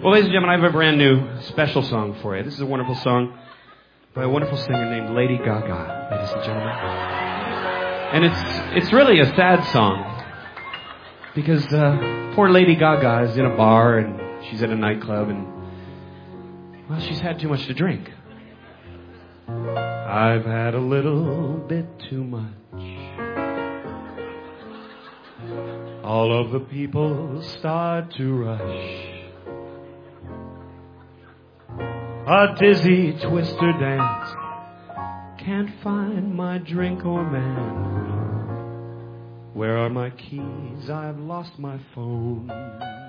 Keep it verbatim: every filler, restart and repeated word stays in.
Well, ladies and gentlemen, I have a brand new special song for you. This is a wonderful song by a wonderful singer named Lady Gaga, ladies and gentlemen. And it's it's really a sad song because uh, poor Lady Gaga is in a bar and she's at a nightclub and, well, she's had too much to drink. I've had a little bit too much. All of the people start to rush. A dizzy twister dance. Can't find my drink or man. Where are my keys? I've lost my phone.